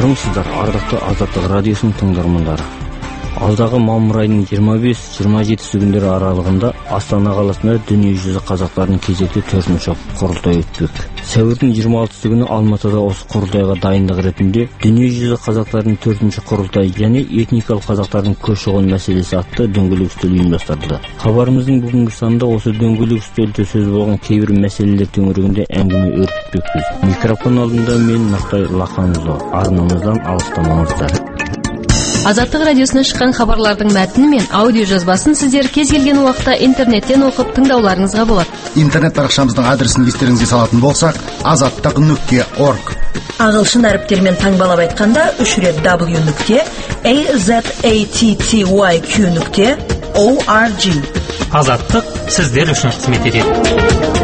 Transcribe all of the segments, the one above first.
Армысыздар, ардақты Азаттық радиосының тыңдармандары. Алдағы мамыр айының 25-27 күндері аралығында Астана қаласында дүниежүзі қазақтарының кезекті 4-ші құрылтай өтпек. Сәуірдің 26 күні Алматыда осы құрылтайға дайындық ретінде дүниежүзі қазақтарының 4-ші құрылтай және этникалық қазақтардың көші-қон мәселесі атты дөңгелек үстел ұйымдастырылды. Хабарымыздың бүгінгі санында осы дөңгелек үстелде сөз болған кейбір мәселелер төңірегінде әңгіме өрбітпекпіз. Микрофон алдында мен Нұртай Лақанұлы. Арнамыздан алыстамаңыздар. Азаттық радиосына шыққан хабарлардың мәтіні мен аудио жазбасын сіздер кез келген уақытта интернеттен оқып тыңдауларыңызға болады. Интернет парақшамыздың адресін естеріңізге салатын болсақ, azаттық.org. Ағылшын әріптермен таңбалап айтқанда 3 рет w.azattyq.org. Азаттық сіздер үшін қызмет етеді.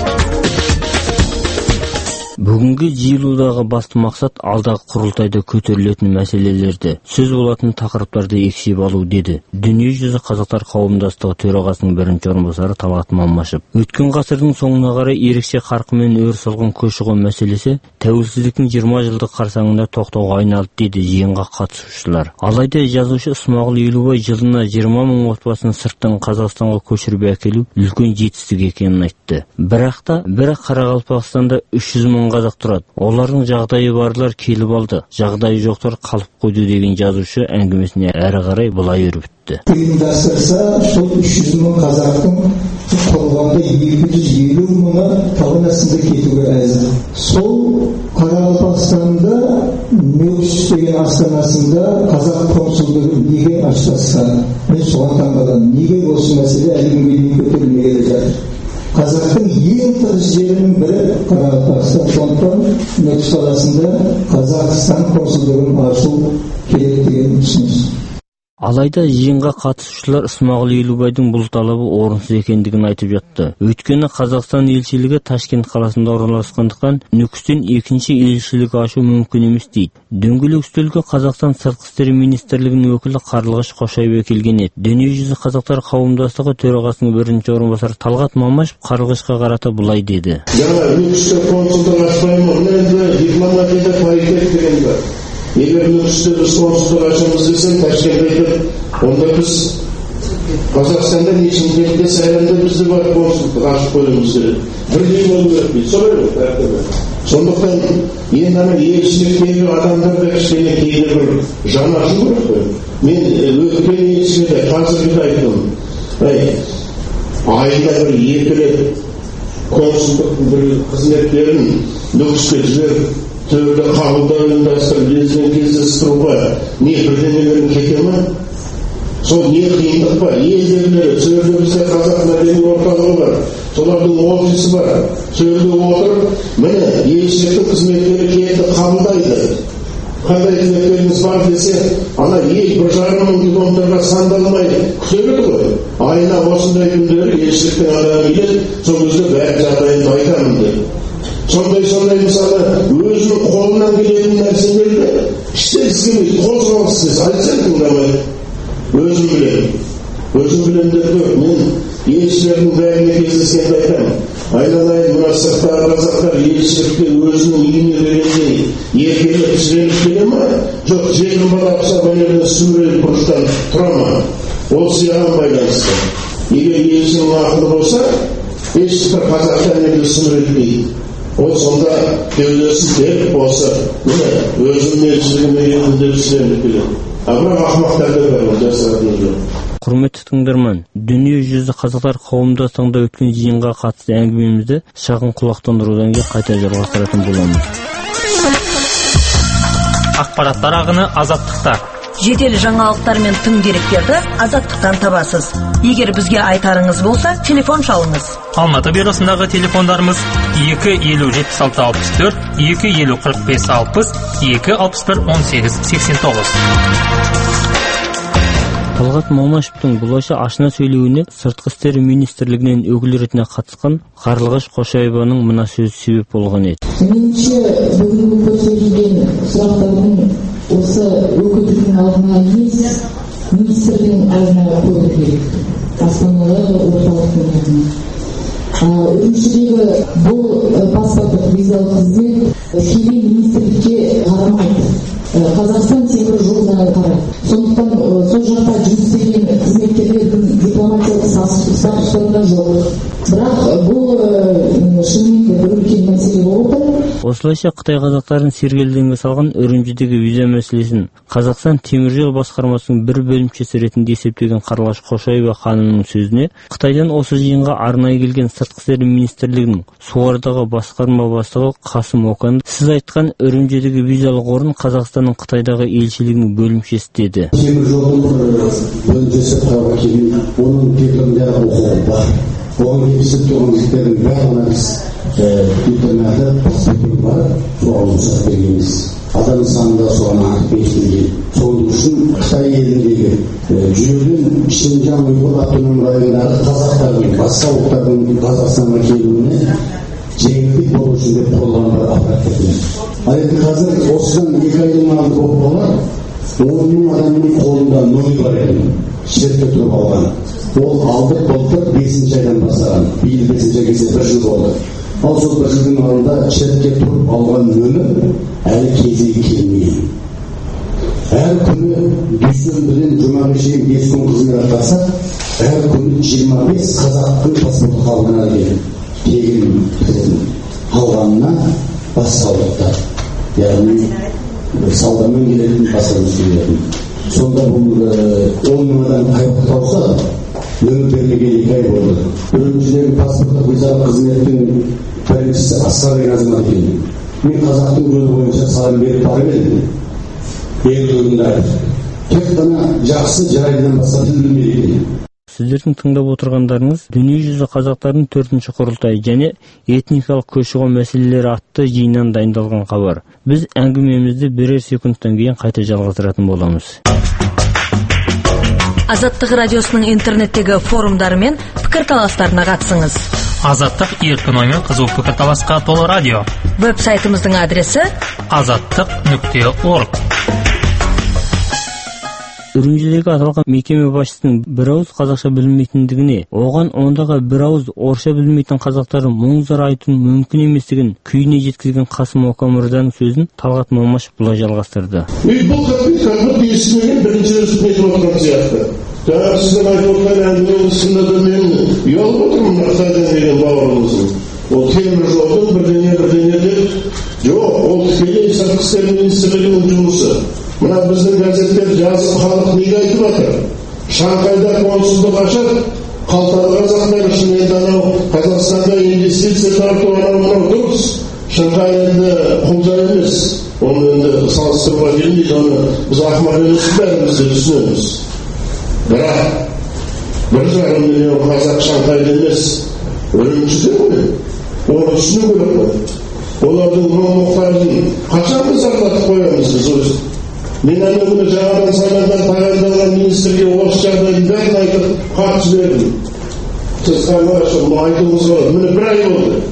Бүгінгі жиылудағы басты мақсат алдағы құрылтайда көтерілетін мәселелерді, сөз болатын тақырыптарды екшеп алу деді Дүниежүзі қазақтар қауымдастығы төрағасының бірінші орынбасары Талғат Мамашев. Өткен ғасырдың соңына қарай ерекше қарқынмен өріс алған көші-қон мәселесі тәуелсіздіктің 20 жылдық қарсаңында тоқтауға айналды деді жиынға қатысушылар. Алайда жазушы Смағұл Елубай жылына 20 мың отбасын сырттан Қазақстанға көшіріп әкелу үлкен жетістік екенін айтты. Бірақ Қарақалпақстанда 300 мың қазақ тұрады. Олардың жағдайы барлар келіп алды, жағдайы жоқтар қалып қойды деген жазушы әңгімесіне әрі қарай былай өрбітті. Ұйымдастырса, сол 300 мың қазақтың құрғанда 250 мыңы тау-тасында кетуге әзір. Сол Қарақалпақстанда Мелшиш деген астанасында қазақ консулдығы неге аштасқан? Мен соған таңғаламын. Неге осы мәселе әлі күнге дейін көтерілмей жатыр? Қазақтың ең тығыз жерінің бірі Қарақалпақстан. Сондықтан Мелшиш қаласында Қазақстан консулдығын ашу керек деген ұсыныс. Алайда жиынға қатысушылар Смағұл Елубайдың бұл талабы орынсыз екендігін айтып жатты. Өйткені Қазақстан елшілігі Ташкент қаласында орналасқандықтан Нүкістен екінші елшілік ашу мүмкін емес дейді. Дөңгелек үстелге Қазақстан Сыртқы істер министрлігінің өкілі Қарлығаш Қошаева келген еді. Дүниежүзі қазақтар қауымдастығы төрағасының бірінші орынбасары Талғат Мамашев Қарлығашқа қарата былай деді. Жаңа Нүкісте консулдық ашпаймын, енді дипломатияда паритет деген бар. Егер Нүкісте біз консулдық ашамыз десең, Ташкентте айтып, онда біз Қазақстанда Шымкентте сайланды бізді бар консулдық ашып қойымыз керек. Бірдей болу керек дейді. Солай ғой. Сондықтан енді ана елшіліктегі адамдарда кішкене кейде бір жан ашу керек қой. Мен өткен елшілікте қазіргі айттым. Айда бір 2 рет консулдықтың бір қызметтерін Нүкіске жіберіп түрлі қабылдау ұйымдастырып, лезбен кездестіруға не бірдемелерін кете ме? Сол не қиындық бар? Елдерлері, сөйлеу бізде қазақ мәдени орталығы бар, солардың офисі бар. Сөйлеу отырып, міне елшіліктің қызметтері келді қабылдайды. Қандай қызметтеріңіз бар десе, ана ел 1,5 мың километрға сандалмай күтеді ғой. Айына осындай күндері елшіліктің адамы келеді, сол кезде бәрі жағдайын айтамын дейді. Сондай мысалы өзінің қолынан келетін нәрселерді іште істемейді, қозғалыссыз айтсаң тыңдамайды. Өзім білем деп тұр. Мен елшілердің бәріне кездескенде айтамын. Айналайын, мына сырттағы қазақтар елшілікте өзінің үйіне бергендей еркелеп пішіреніп келе ма? Жоқ, жерін балапса өнерден сүреліп бұрыштан тұра ма? Ол сияған байланысты. Егер елшінің ақылы болса, ешбір қазақтан енді сүрелпейді. Ол сонда кеудесін беріп болса, өзінің елшілігіне елінде түсіреніп келеді. Бірақ ақымақтарды бар, жасыратыны жоқ. Құрметті тыңдарман, Дүниежүзі қазақтар қауымдастығында өткен жиынға қатысты әңгімемізді шағын құлақтандырудан кейін қайта жалғастыратын боламыз. Ақпараттар ағыны Азаттықта. Жедел жаңалықтар мен тың деректерді Азаттықтан табасыз. Егер бізге айтарыңыз болса, телефон шалыңыз. Алматы бюросындағы телефондарымыз 250-76-64, 250-45-60, 261-18-89. Талғат Мамашевтың бұлайша ашына сөйлеуіне Сыртқы істер министрлігінен өкіл ретінде қатысқан Қарлығаш Қошаеваның мына сөзі себеп болған еді. Меніңше бүгінгі көтерілген сұрақтардың осы өкілдіктің алдына емес, министрдің алдына қойылу керек. Астанадағы орталықтың алдына. Үрімшідегі бұл паспорттық визалық қызмет тікелей министрлікке қарамайды. Қазақстан темір жолына қарайды. Сондықтан сол жақта жұмыс істеген қызметкерлердің дипломатиялық статустарында жоқ. Бірақ бұл шынымен бір үлкен мәселе болып отыр. Осылайша Қытай қазақтарын сергелдеңге салған Үрімжідегі виза мәселесін Қазақстан темір жол басқармасының бір бөлімшесі ретінде есептеген Қарлаш Қошаева ханымның сөзіне, Қытайдан осы жиынға арнайы келген Сыртқы істер министрлігінің Суардағы басқарма бастығы Қасым Окан, сіз айтқан Үрімжідегі визалық орын Қазақстанның Қытайдағы елшілігінің бөлімшесі деді. Темір жолдың бөлімшесі Қытайға келген, оның пекірінде құқығы бар. Оған келісіп тұрған жігіттердің бәріне біз интернетті паспортын бар, соған рұқсат бергенбіз. Адам санында соған артып кеткен. Соның үшін Қытай еліндегі жүйелен Шинжаң ұйғыр автономиялық районындағы қазақтардың, басқа ұлттардың Қазақстанға келуіне жеңілдік болу үшін деп құрылған бір аппарат кеткен. Ал енді қазір осыдан 2 айдың алдында болып қалар, 10 мың адамның қолында нөмір бар еді, шетте тұрып алған. Ол алдық былтыр 5-ші айдан бастаған. Биыл 5-ші келсе 1 жыл болды. Ал сол 1 жылдың алдында шетте тұрып алған нөмір әлі кезегі келмеген. Әр күні дүйсенбіден жұмаға шейін 5 күн қызмет атқарса, әр күні 25 қазақтың паспорты қалғанар екен. Тегін қалғанына басқа ұлттар, яғни саудамен келетін басқа келетін. Сонда бұл 10 мың адам қайықта тауса, нөмір бермеген 2 ай болды. Үрімжідегі паспорттық визалық қызметтің біріншісі Асқар азамат екен. Мен қазақтың өзі бойынша салым беріп барып едім. Елдігінде тек қана жақсы жарайдан басқа тіл білмейді екен. Сіздердің тыңдап отырғандарыңыз дүниежүзі қазақтардың 4-ші құрылтайы және этникалық көші-қон мәселелері атты жиыннан дайындалған хабар. Біз әңгімемізді бірер секундтан кейін қайта жалғастыратын боламыз. Азаттық радиосының интернеттегі форумдары мен пікірталастарына қатысыңыз. Азаттық еркін оймен қызу пікірталасқа толы радио. Веб-сайтымыздың адресі azattiq.org. Үрімжідегі аталған мекеме басшысының бір ауыз қазақша білмейтіндігіне, оған ондағы бір ауыз орысша білмейтін қазақтардың мұң-зар айтуын мүмкін еместігін күйіне жеткізген Қасым Окан мырзаның сөзін Талғат Мамашев былай жалғастырды. Бұл қыртын естімеген бірінші рет айтып отырған сияқты. Жаңа сіздің айтып отырған әңгіменің сында да мен ұялып отырмын Қытайдан деген бауырымыздың. Ол темір жолдың бірдеңе деп, жоқ, ол тікелей сыртқы істер министрлігінің жұмысы. Мына біздің газеттер жазып халық неге айтып жатыр? Шанхайда консулдық ашып, қалталы қазақтар үшін енді анау Қазақстанда инвестиция тарту анау дұрыс. Шанхай енді құлжа емес. Оны енді салыстыруға келмейді, оны біз ақымақ емес бәріміз де түсінеміз. Бірақ 1,5 миллион қазақ Шанхайда емес, Үрімжіде ғой. Оны түсіну керек қой. Олардың мұқтажын қашан біз арлатып қоямыз біз өзі. Мен әлі күні жаңадан сайланған тағайындалған министрге осы жағдайдың бәрін айтып хат жібердім. Сіз қараңызшы, мұны айтуыңыз болады. Міне 1 ай болды.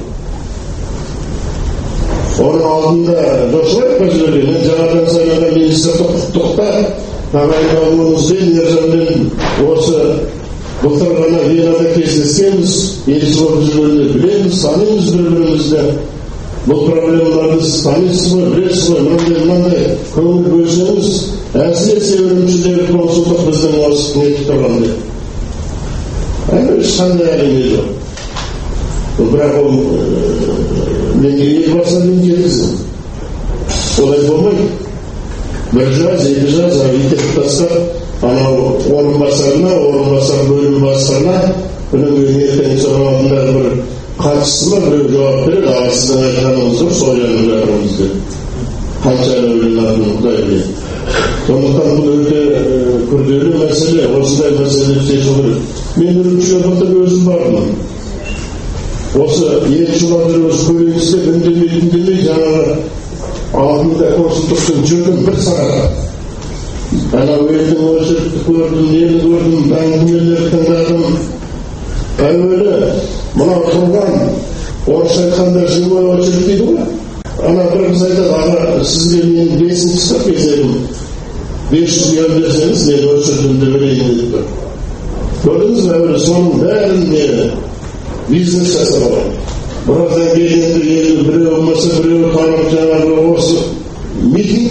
Оның алдында жошылай жіберген. Мен жаңадан сайланған министрді құттықтап, тағайындалуыңызбен ержанмен осы былтыр ғана Венада кездескенбіз, елші болып жүргенде білеміз, танимыз бір-бірімізді. Бұл проблемаларды танисыз ғой, білесіз ғой, мынандай көңіл бөлсеңіз, әсіресе Үрімжідегі консулдық біздің осы нетіп тұрған деп. Әлі ешқандай әңгіме жоқ. Бірақ ол менде елбасына мен жеткізім. Олай болмайды. 1 жаз, 2 жаз итеріп тастап, анау орынбасар бөлім бастығына, бұның ертең соның алдындағы бір қатысты ма біреу жауап береді, ал сіздің айтқаныңыз дұрыс ойланып жатырмыз деп. Қанша ойланатынын Құдай біледі. Сондықтан бұл өте күрделі мәселе, осындай мәселе шешу керек. Мен Үрімжіге былтыр өзім бардым. Осы елшілерді осы көбейіністе үндемей жаңағы алдында консулдықтың жүрдім 1 сағат. Анау елдің очередті көрдім, нені көрдім, әңгімелерді тыңдадым. Әуелі мынау тұрған орысша айтқанда живой очередь дейді ғой. Ана бір қыз айтады, аға сізге мен 5-ші сынып кезегім 500 ел берсеңіз мен очередімді берейін деп тұр. Көрдіңіз бе, әуелі соның бәрін бизнес жасап алған. Біраздан кейін енді біреу болмаса біреу танып жаңағы осы митинг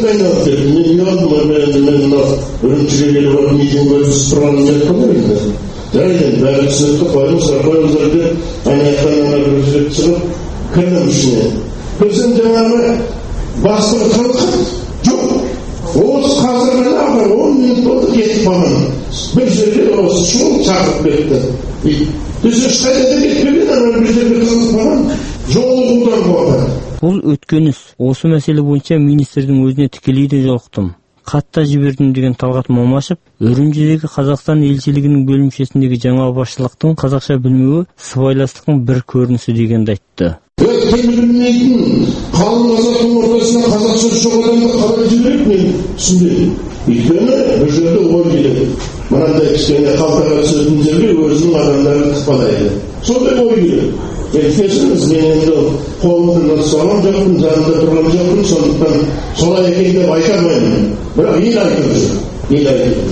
айналып кетті. Мен ұялдым, мен мына Үрімшіге келіп алып митинг өткізіп тұрғанын айтқан ғой енді. Жарайды, бәрі түсінікті, қойыңыздар деп аяқтан бір жүріп шығып кірдім ішіне. Көрсем жаңағы бастығы қылқып жоқ. Осы қазір міне аға 10 минут болды кетіп қалған. Bir жерге осы шұғыл шақырып кетті. Біз ешқайда да кетпеген, ана бір жерге қызып қалған. Жолығудан қорқады. Бұл өткен іс. Осы мәселе бойынша министрдің өзіне тікелей де жолықтым. Хатта жібердім деген Талғат Мамашев Үрімжідегі Қазақстан елшілігінің бөлімшесіндегі жаңа басшылықтың қазақша білмеуі сыбайластықтың бір көрінісі дегенді айтты. Тіл білмейтін қалың қазақтың ортасына қазақша жоқ адамды қалай жібереді, мен түсінбедім. Өйткені бір жерде ой келеді. Мынандай кішкене қалтаға түсетін жерге өзінің адамдарын тықпалайды. Сондай ой келеді. Кешіріңіз, мен енді қолымды ұстаған жоқпын, жанында тұрған жоқпын, сондықтан солай екен деп айта алмаймын. Бірақ ел айтып жүр. Ел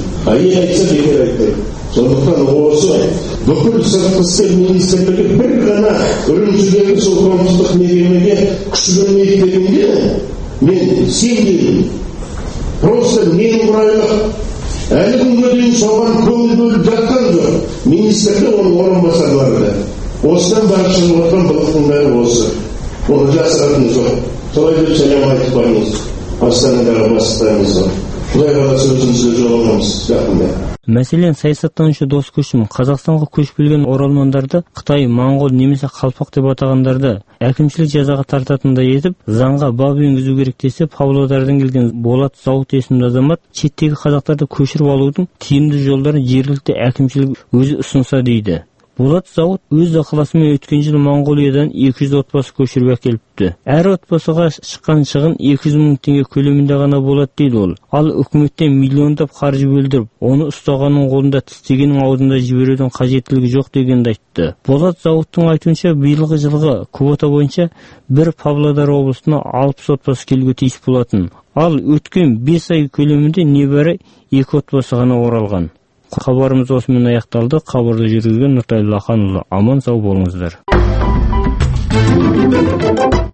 айтса бекер айтты. Сондықтан осы бүкіл сыртқы істер министрлігі бір ғана Үрімшідегі сол қоғамдық мекемеге күш бермейді дегенде мен сенбедім. Просто немқұрайлық. Әлі күнге дейін соған көңіл бөліп жатқан жоқ. Министрді оның орынбасарлары да. Осыдан бері шығып отырған былықтың бәрі осы. Оны жасыратын жоқ. Солай деп сәлем айтып барыңыз. Астанадағы бастықтарыңызға. Құдай қаласа өзімізге жолығамыз жақында. Мәселен, саясаттанушы Дос Көшім Қазақстанға көшіп келген оралмандарды Қытай, моңғол немесе қалпақ деп атағандарды әкімшілік жазаға тартатындай етіп, заңға бап енгізу керек десе, Павлодардан келген Болат Зауыт есімді азамат шеттегі қазақтарды көшіріп алудың тиімді жолдарын жергілікті әкімшілік өзі ұсынса дейді. Болат Зауыт өз ықыласымен өткен жылы Моңғолиядан 200 отбасы көшіріп әкеліпті. Әр отбасыға шыққан шығын 200 мың теңге көлемінде ғана болады дейді ол. Ал үкіметтен миллиондап қаржы бөлдіріп, оны ұстағанның қолында тістегеннің аузында жіберудің қажеттілігі жоқ дегенді айтты. Болат Зауыттың айтуынша, биылғы жылғы квота бойынша бір Павлодар облысына 60 отбасы келуге тиіс болатын. Ал өткен 5 ай көлемінде небәрі 2 отбасы ғана оралған. Хабарымыз осымен аяқталды. Хабарды жүргізген Нұртай Лаханұлы. Аман сау болыңыздар.